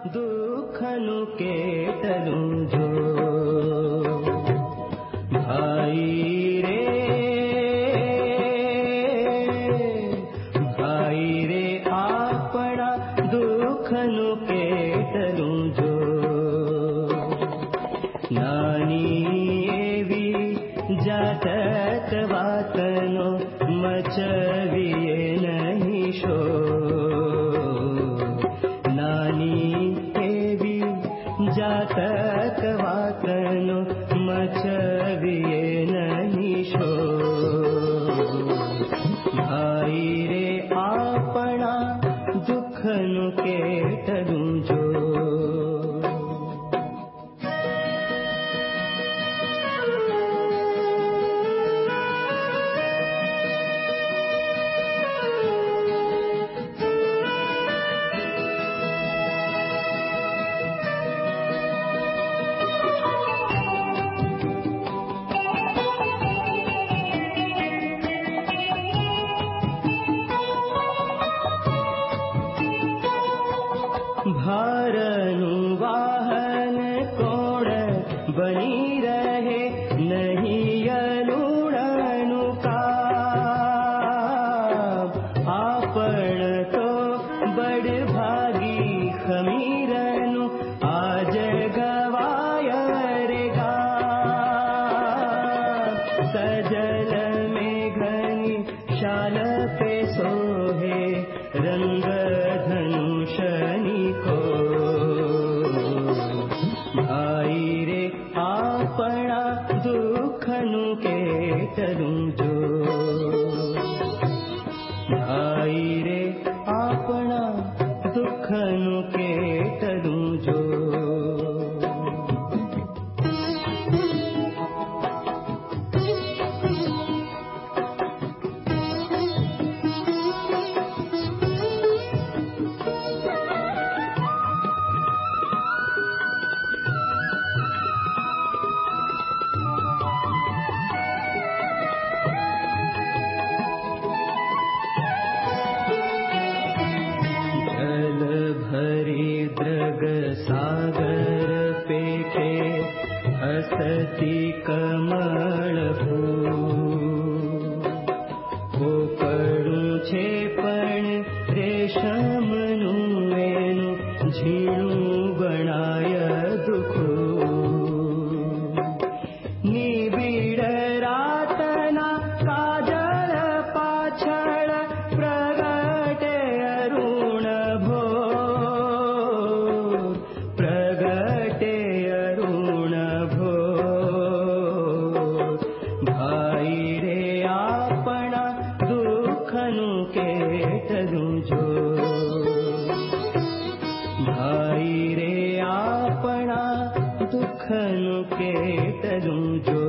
दुखनु केटलु जो भाई रे आपना दुखनु केटलु जो नानी एवी जातक वातनो मचविए नहीं शो नानी एवी जातक वातनो मचविए नहीं शो भाई रे आपना दुखनु केटलु जो भारनु वाहन कोण बनी रहे नहीं अलूणनु काम आपण तो बड़ भागी खमीरनु आज गवाय रे सजल में घनी शाल पे सोहे रंग धनुषनी को भाई रे आपना दुखनु केटलु जो भाई रे आपना दुखनु केटलु जो द्रग सागर पेटे हसती कमल फूल पोकड़ू छे पण रेशमनु एनु झीणु बनाय दुखू निबिड़ रातना काजल पाछळ प्रगटे अरुण भो प्रगटे अरुण भो भाई रे आपना दुखनु केटलु जो भाई रे आपना दुखनु केटलु जो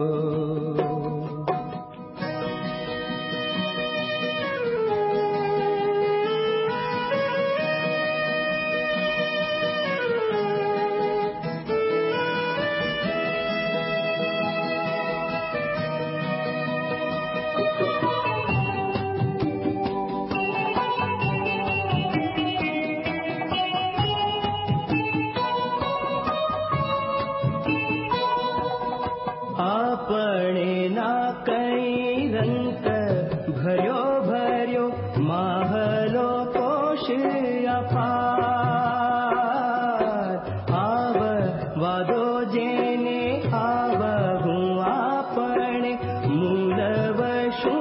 आपने ना कई रंग भर्यो भर्यो महलो कोश अपार आव वादो जेने आवहु आपने मूलवशु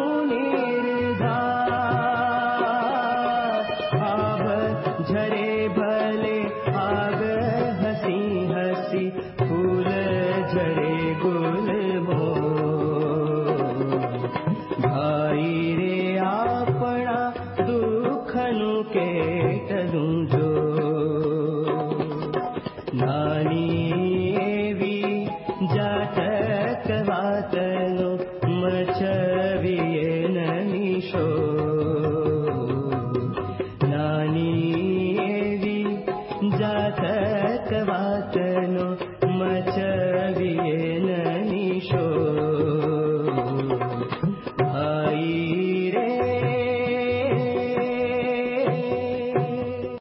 निर्धार आव झरे भले आग हसी हसी फूल झरे गुल मो भाई रे आपना दुखनु के